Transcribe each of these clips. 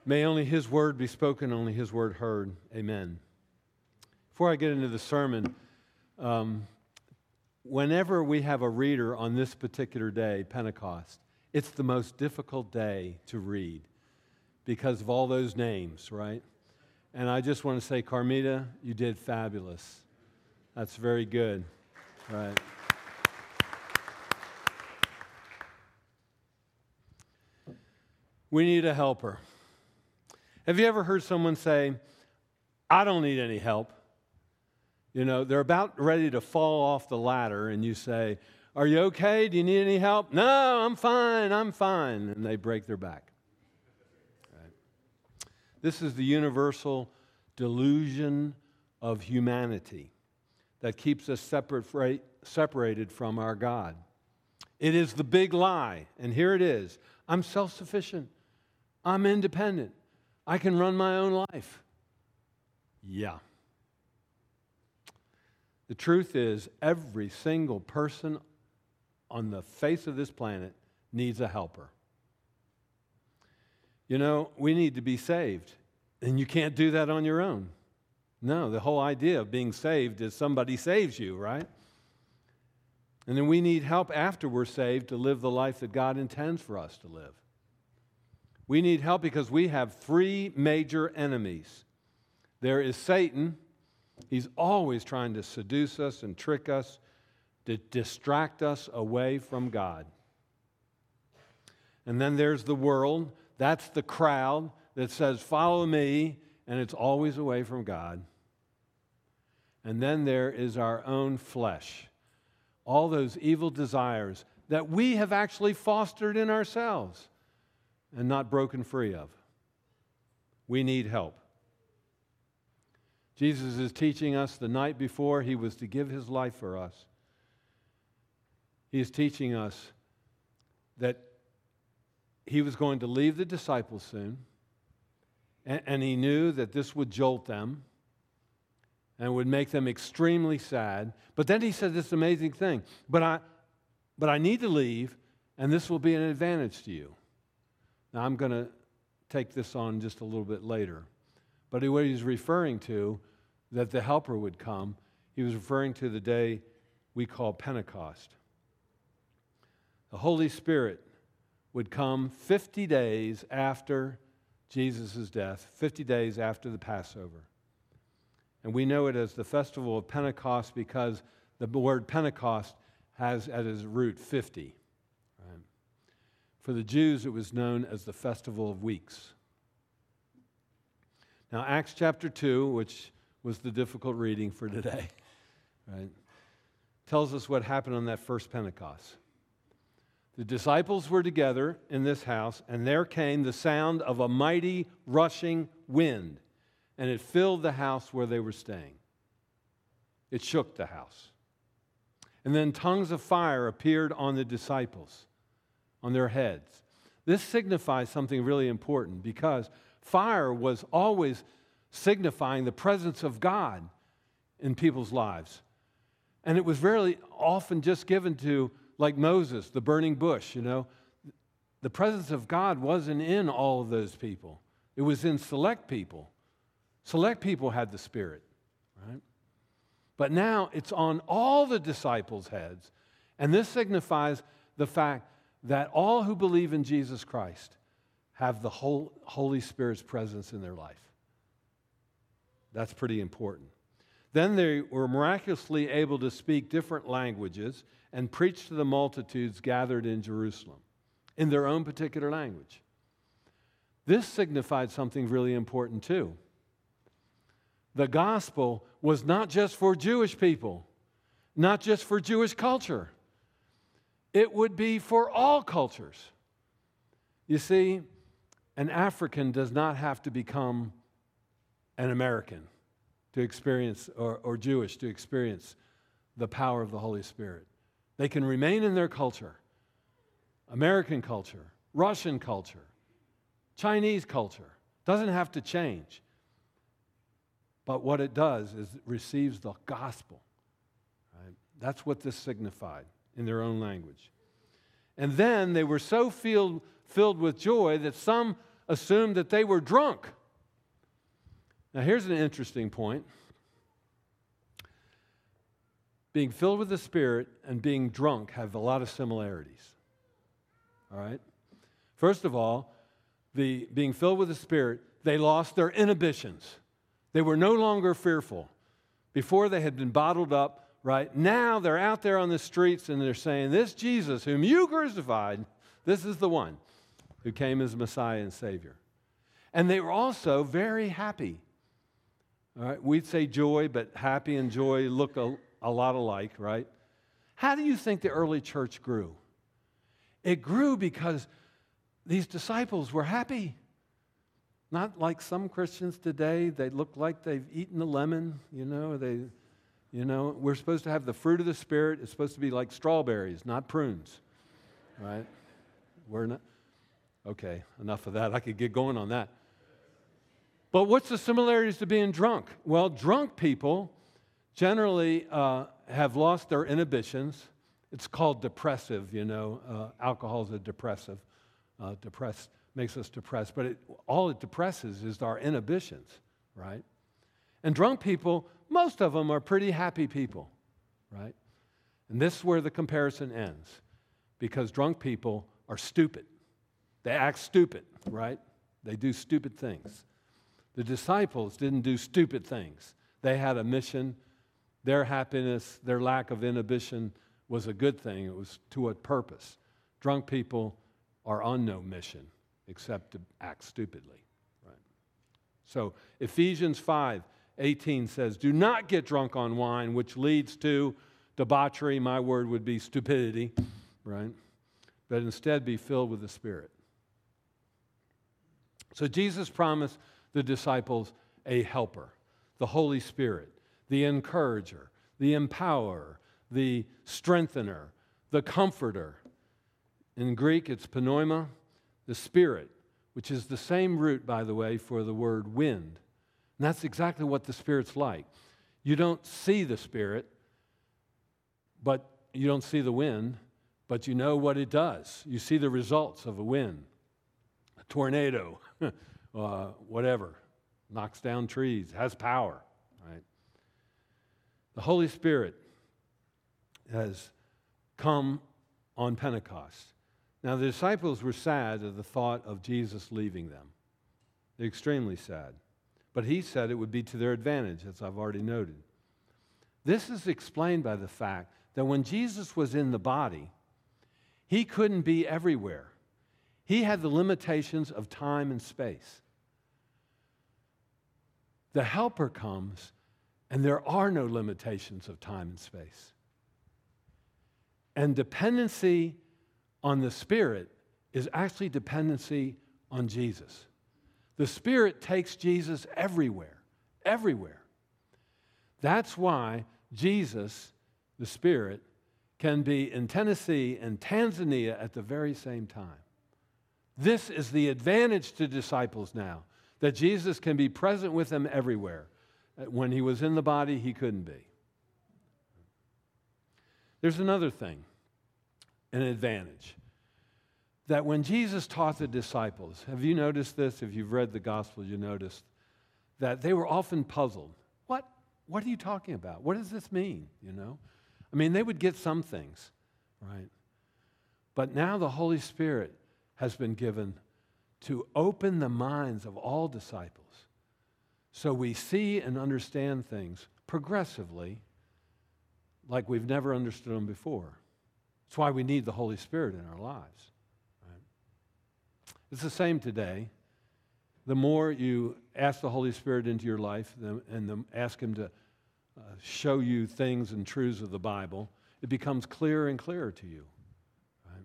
May only His word be spoken, only His word heard. Amen. Before I get into the sermon, whenever we have a reader on this particular day, Pentecost, it's the most difficult day to read because of all those names, right? And I just want to say, Carmita, you did fabulous. That's very good, right? We need a helper. Have you ever heard someone say, I don't need any help? You know, they're about ready to fall off the ladder, and you say, are you okay? Do you need any help? No, I'm fine. And they break their back. Right? This is the universal delusion of humanity that keeps us separated from our God. It is the big lie, and here it is. I'm self-sufficient. I'm independent. I can run my own life. Yeah. The truth is, every single person on the face of this planet needs a helper. You know, we need to be saved, and you can't do that on your own. No, the whole idea of being saved is somebody saves you, right? And then we need help after we're saved to live the life that God intends for us to live. We need help because we have three major enemies. There is Satan. He's always trying to seduce us and trick us, to distract us away from God. And then there's the world. That's the crowd that says, follow me, and it's always away from God. And then there is our own flesh. All those evil desires that we have actually fostered in ourselves and not broken free of. We need help. Jesus is teaching us the night before He was to give His life for us. He is teaching us that He was going to leave the disciples soon, and He knew that this would jolt them and would make them extremely sad. But then He said this amazing thing, but I need to leave, and this will be an advantage to you. Now, I'm going to take this on just a little bit later. But what He's referring to, that the helper would come, He was referring to the day we call Pentecost. The Holy Spirit would come 50 days after Jesus' death, 50 days after the Passover. And we know it as the festival of Pentecost because the word Pentecost has at its root 50. Right? For the Jews, it was known as the Festival of Weeks. Now, Acts chapter 2, which was the difficult reading for today, right, tells us what happened on that first Pentecost. The disciples were together in this house, and there came the sound of a mighty rushing wind, and it filled the house where they were staying. It shook the house. And then tongues of fire appeared on the disciples, on their heads. This signifies something really important because fire was always signifying the presence of God in people's lives. And it was very often just given to, like Moses, the burning bush, you know. The presence of God wasn't in all of those people. It was in select people. Select people had the Spirit, right? But now it's on all the disciples' heads. And this signifies the fact that all who believe in Jesus Christ have the Holy Spirit's presence in their life. That's pretty important. Then they were miraculously able to speak different languages and preach to the multitudes gathered in Jerusalem in their own particular language. This signified something really important too. The gospel was not just for Jewish people, not just for Jewish culture. It would be for all cultures. You see, an African does not have to become an American to experience, or Jewish to experience the power of the Holy Spirit. They can remain in their culture, American culture, Russian culture, Chinese culture. Doesn't have to change. But what it does is it receives the gospel. Right? That's what this signified in their own language. And then they were so filled with joy that some assumed that they were drunk. Now, here's an interesting point. Being filled with the Spirit and being drunk have a lot of similarities. All right? First of all, being filled with the Spirit, they lost their inhibitions. They were no longer fearful. Before they had been bottled up, right? Now they're out there on the streets and they're saying, this Jesus whom you crucified, this is the one who came as Messiah and Savior. And they were also very happy. All right? We'd say joy, but happy and joy look a lot alike, right? How do you think the early church grew? It grew because these disciples were happy. Not like some Christians today, they look like they've eaten a lemon, we're supposed to have the fruit of the Spirit. It's supposed to be like strawberries, not prunes, right? We're not. Okay, enough of that. I could get going on that. But what's the similarities to being drunk? Well, drunk people generally have lost their inhibitions. It's called depressive, alcohol is a depressive. Makes us depressed. But all it depresses is our inhibitions, right? And drunk people, most of them are pretty happy people, right? And this is where the comparison ends. Because drunk people are stupid. They act stupid, right? They do stupid things. The disciples didn't do stupid things. They had a mission. Their happiness, their lack of inhibition was a good thing. It was to a purpose. Drunk people are on no mission except to act stupidly. Right? So Ephesians 5:18 says, do not get drunk on wine, which leads to debauchery. My word would be stupidity, right? But instead be filled with the Spirit. So Jesus promised the disciples a helper, the Holy Spirit, the encourager, the empowerer, the strengthener, the comforter. In Greek, it's pneuma, the Spirit, which is the same root, by the way, for the word wind. And that's exactly what the Spirit's like. You don't see the Spirit, but you don't see the wind, but you know what it does. You see the results of a wind, a tornado, whatever, knocks down trees, has power, right? The Holy Spirit has come on Pentecost. Now, the disciples were sad at the thought of Jesus leaving them. They're extremely sad. But he said it would be to their advantage, as I've already noted. This is explained by the fact that when Jesus was in the body, he couldn't be everywhere. He had the limitations of time and space. The Helper comes, and there are no limitations of time and space. And dependency on the Spirit is actually dependency on Jesus. The Spirit takes Jesus everywhere, everywhere. That's why Jesus, the Spirit, can be in Tennessee and Tanzania at the very same time. This is the advantage to disciples now, that Jesus can be present with them everywhere. When he was in the body, he couldn't be. There's another thing, an advantage, that when Jesus taught the disciples, have you noticed this? If you've read the Gospels, you noticed that they were often puzzled. What are you talking about? What does this mean, I mean, they would get some things, right? But now the Holy Spirit has been given to open the minds of all disciples. So we see and understand things progressively like we've never understood them before. That's why we need the Holy Spirit in our lives. Right? It's the same today. The more you ask the Holy Spirit into your life and ask him to show you things and truths of the Bible, it becomes clearer and clearer to you. Right?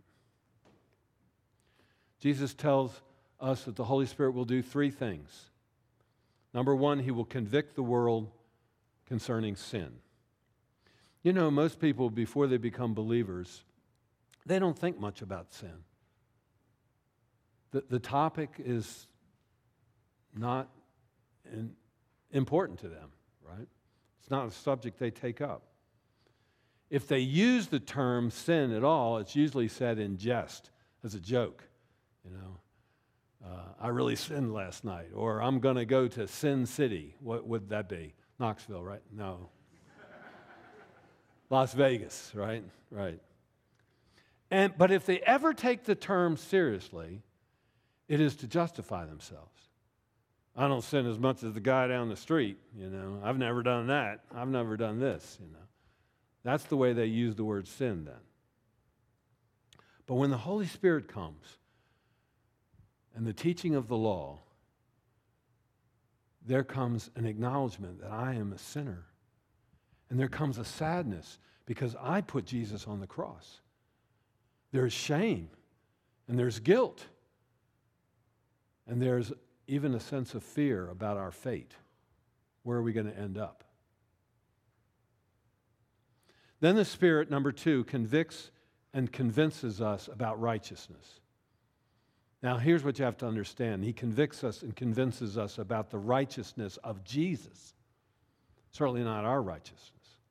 Jesus tells us that the Holy Spirit will do three things. Number one, he will convict the world concerning sin. Most people, before they become believers, they don't think much about sin. The topic is not important to them, right? It's not a subject they take up. If they use the term sin at all, it's usually said in jest, as a joke, I really sinned last night, or I'm going to go to Sin City. What would that be? Knoxville, right? No. Las Vegas, right? Right. But if they ever take the term seriously, it is to justify themselves. I don't sin as much as the guy down the street, I've never done that. I've never done this, That's the way they use the word sin then. But when the Holy Spirit comes and the teaching of the law, there comes an acknowledgement that I am a sinner. And there comes a sadness because I put Jesus on the cross. There's shame and there's guilt. And there's even a sense of fear about our fate. Where are we going to end up? Then the Spirit, number 2, convicts and convinces us about righteousness. Now, here's what you have to understand. He convicts us and convinces us about the righteousness of Jesus. Certainly not our righteousness.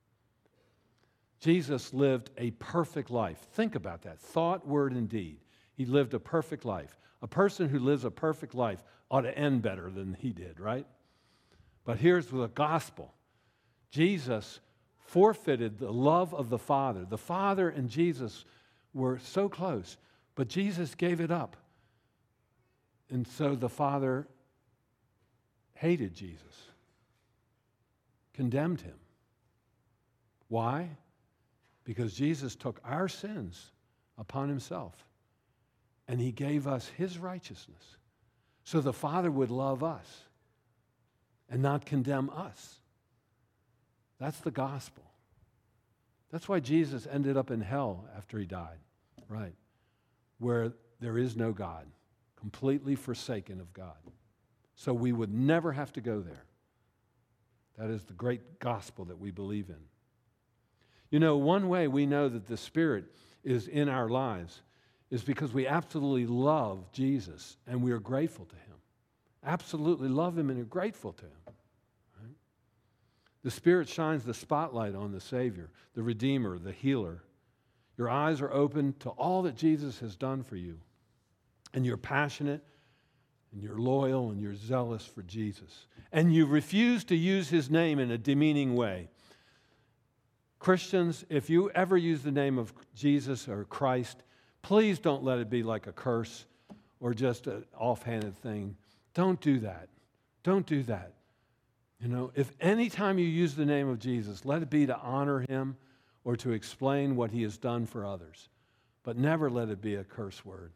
Jesus lived a perfect life. Think about that. Thought, word, and deed. He lived a perfect life. A person who lives a perfect life ought to end better than he did, right? But here's the gospel. Jesus forfeited the love of the Father. The Father and Jesus were so close, but Jesus gave it up. And so the Father hated Jesus, condemned him. Why? Because Jesus took our sins upon himself, and he gave us his righteousness. So the Father would love us and not condemn us. That's the gospel. That's why Jesus ended up in hell after he died, right? Where there is no God, completely forsaken of God. So we would never have to go there. That is the great gospel that we believe in. One way we know that the Spirit is in our lives is because we absolutely love Jesus and we are grateful to him. Absolutely love him and are grateful to him. Right? The Spirit shines the spotlight on the Savior, the Redeemer, the Healer. Your eyes are open to all that Jesus has done for you. And you're passionate, and you're loyal, and you're zealous for Jesus. And you refuse to use his name in a demeaning way. Christians, if you ever use the name of Jesus or Christ, please don't let it be like a curse or just an offhanded thing. Don't do that. Don't do that. If any time you use the name of Jesus, let it be to honor him or to explain what he has done for others. But never let it be a curse word.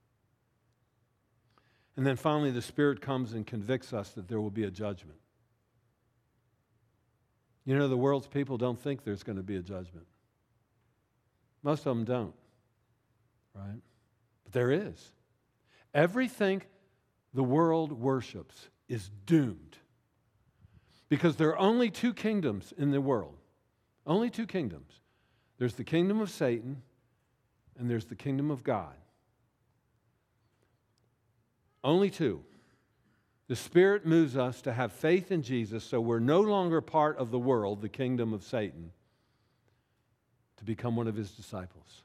And then finally, the Spirit comes and convicts us that there will be a judgment. The world's people don't think there's going to be a judgment. Most of them don't, right? But there is. Everything the world worships is doomed. Because there are only 2 kingdoms in the world. Only 2 kingdoms. There's the kingdom of Satan and there's the kingdom of God. Only 2. The Spirit moves us to have faith in Jesus so we're no longer part of the world, the kingdom of Satan, to become one of his disciples.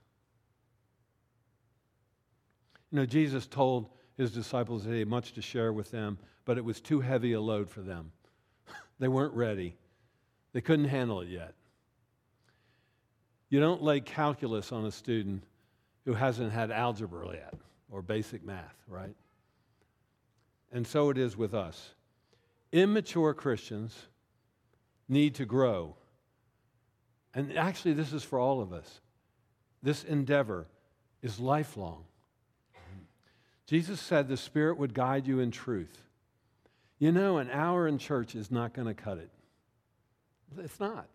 Jesus told his disciples that he had much to share with them, but it was too heavy a load for them. They weren't ready. They couldn't handle it yet. You don't lay calculus on a student who hasn't had algebra yet or basic math, right? And so it is with us. Immature Christians need to grow. And actually, this is for all of us. This endeavor is lifelong. Jesus said the Spirit would guide you in truth. An hour in church is not going to cut it. It's not.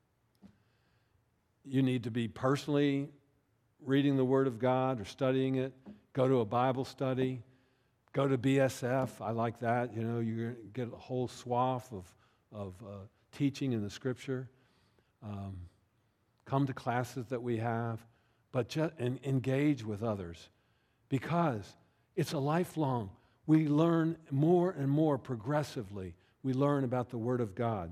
You need to be personally reading the Word of God or studying it. Go to a Bible study. Go to BSF. I like that. You get a whole swath of teaching in the Scripture. Come to classes that we have, and engage with others, because it's a lifelong. We learn more and more progressively. We learn about the Word of God.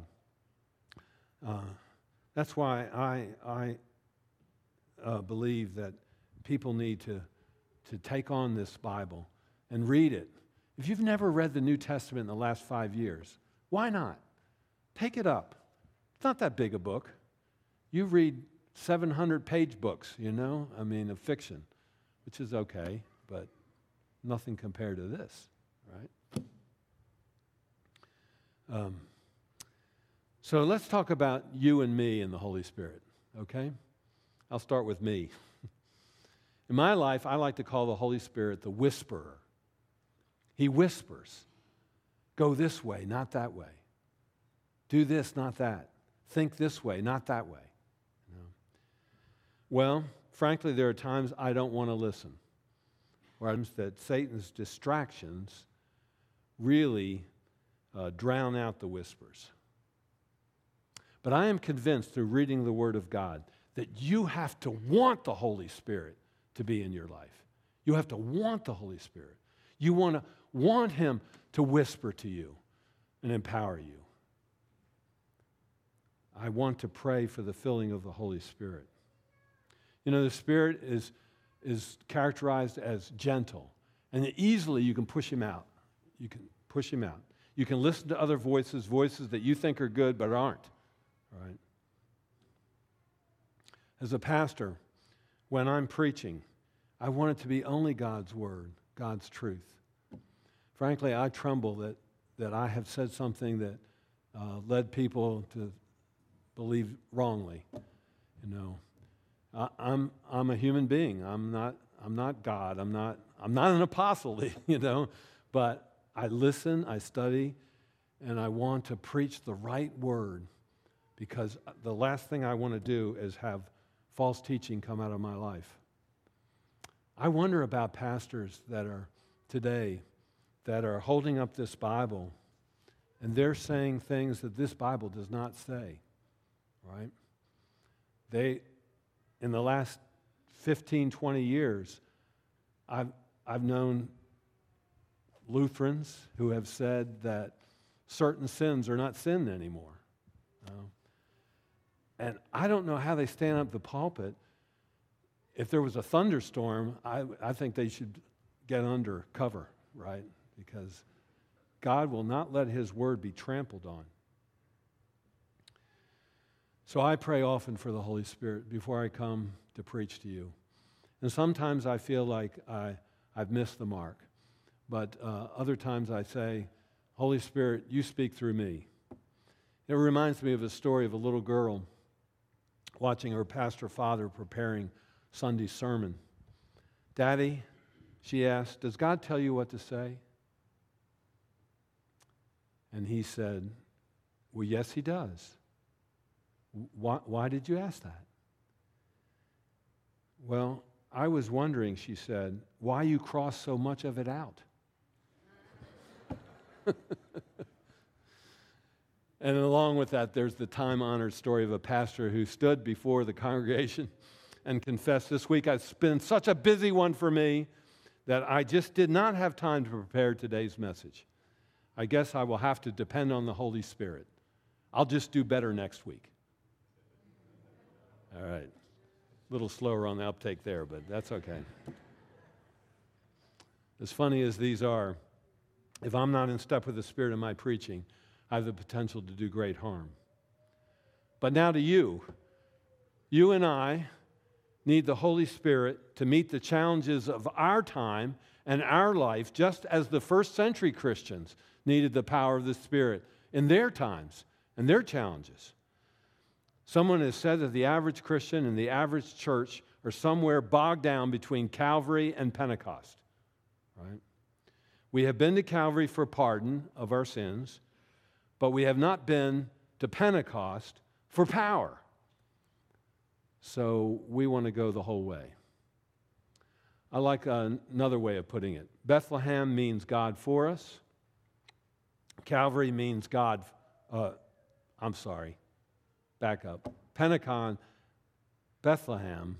That's why I believe that people need to take on this Bible and read it. If you've never read the New Testament in the last 5 years, why not? Take it up. It's not that big a book. You read 700-page books, of fiction, which is okay, but nothing compared to this, right? So let's talk about you and me and the Holy Spirit, okay? I'll start with me. In my life, I like to call the Holy Spirit the whisperer. He whispers. Go this way, not that way. Do this, not that. Think this way, not that way. Well, frankly, there are times I don't want to listen. Or times that Satan's distractions really drown out the whispers. But I am convinced through reading the Word of God that you have to want the Holy Spirit to be in your life. You have to want the Holy Spirit. You want Him to whisper to you and empower you. I want to pray for the filling of the Holy Spirit. The Spirit is characterized as gentle, and easily you can push Him out. You can push Him out. You can listen to other voices that you think are good but aren't. Right? As a pastor, when I'm preaching, I want it to be only God's Word, God's truth. Frankly, I tremble that I have said something that led people to believe wrongly. I'm a human being. I'm not God. I'm not an apostle, but I listen, I study, and I want to preach the right word, because the last thing I want to do is have false teaching come out of my life. I wonder about pastors that are today that are holding up this Bible and they're saying things that this Bible does not say, right? In the last 15, 20 years, I've known Lutherans who have said that certain sins are not sin anymore. And I don't know how they stand up the pulpit. If there was a thunderstorm, I think they should get under cover, right? Because God will not let His word be trampled on. So I pray often for the Holy Spirit before I come to preach to you. And sometimes I feel like I've missed the mark. But other times I say, Holy Spirit, you speak through me. It reminds me of a story of a little girl watching her pastor father preparing Sunday's sermon. Daddy, she asked, does God tell you what to say? And he said, well, yes, He does. Why did you ask that? Well, I was wondering, she said, why you cross so much of it out. And along with that, there's the time-honored story of a pastor who stood before the congregation and confessed, this week it's been such a busy one for me that I just did not have time to prepare today's message. I guess I will have to depend on the Holy Spirit. I'll just do better next week. All right. A little slower on the uptake there, but that's okay. As funny as these are, if I'm not in step with the Spirit in my preaching, I have the potential to do great harm. But now to you. You and I need the Holy Spirit to meet the challenges of our time and our life, just as the first century Christians needed the power of the Spirit in their times and their challenges. Someone has said that the average Christian and the average church are somewhere bogged down between Calvary and Pentecost. Right? We have been to Calvary for pardon of our sins, but we have not been to Pentecost for power. So we want to go the whole way. I like another way of putting it. Bethlehem means God for us. Calvary means God, back up. Bethlehem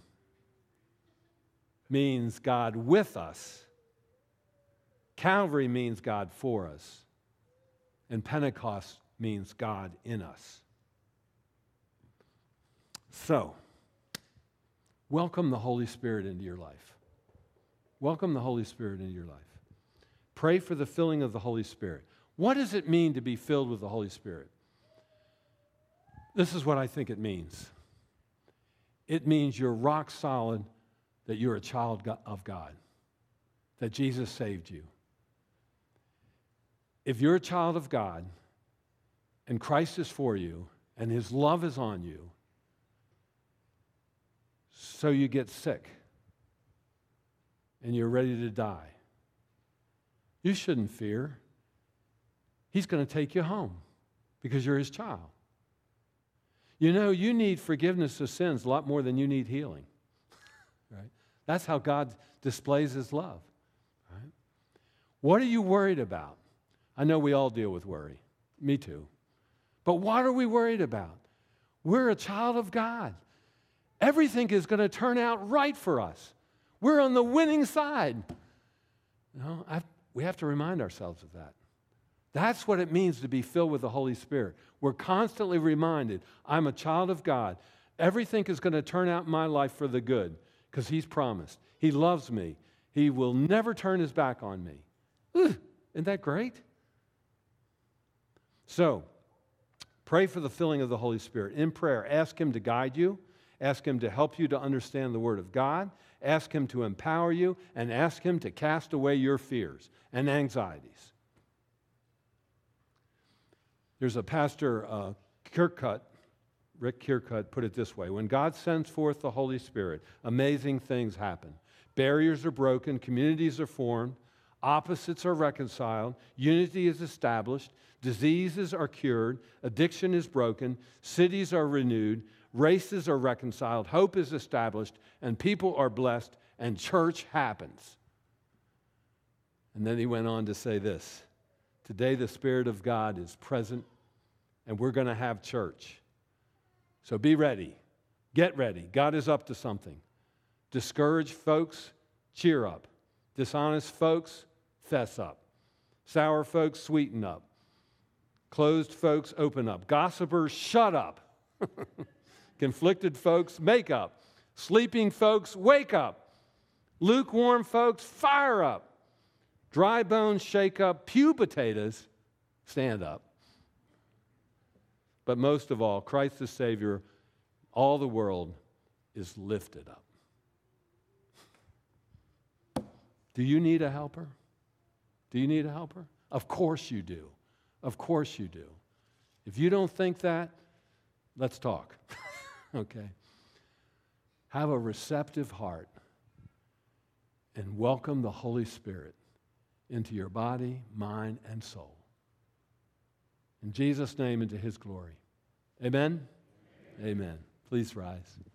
means God with us. Calvary means God for us. And Pentecost means God in us. So, welcome the Holy Spirit into your life. Welcome the Holy Spirit into your life. Pray for the filling of the Holy Spirit. What does it mean to be filled with the Holy Spirit? This is what I think it means. It means you're rock solid that you're a child of God, that Jesus saved you. If you're a child of God and Christ is for you and His love is on you, so you get sick and you're ready to die, you shouldn't fear. He's going to take you home because you're His child. You know, you need forgiveness of sins a lot more than you need healing. Right? That's how God displays His love. Right? What are you worried about? I know we all deal with worry. Me too. But what are we worried about? We're a child of God. Everything is going to turn out right for us. We're on the winning side. No, we have to remind ourselves of that. That's what it means to be filled with the Holy Spirit. We're constantly reminded, I'm a child of God. Everything is going to turn out in my life for the good because He's promised. He loves me. He will never turn His back on me. Isn't that great? So, pray for the filling of the Holy Spirit. In prayer, ask Him to guide you. Ask Him to help you to understand the Word of God. Ask Him to empower you. And ask Him to cast away your fears and anxieties. There's a pastor, Rick Kierkegaard, put it this way. When God sends forth the Holy Spirit, amazing things happen. Barriers are broken, communities are formed, opposites are reconciled, unity is established, diseases are cured, addiction is broken, cities are renewed, races are reconciled, hope is established, and people are blessed, and church happens. And then he went on to say this. Today the Spirit of God is present, and we're going to have church. So be ready. Get ready. God is up to something. Discouraged folks, cheer up. Dishonest folks, fess up. Sour folks, sweeten up. Closed folks, open up. Gossipers, shut up. Conflicted folks, make up. Sleeping folks, wake up. Lukewarm folks, fire up. Dry bones, shake up. Pew potatoes, stand up. But most of all, Christ the Savior, all the world is lifted up. Do you need a helper? Do you need a helper? Of course you do. Of course you do. If you don't think that, let's talk. Okay? Have a receptive heart and welcome the Holy Spirit into your body, mind, and soul. In Jesus' name, into His glory. Amen? Amen. Please rise.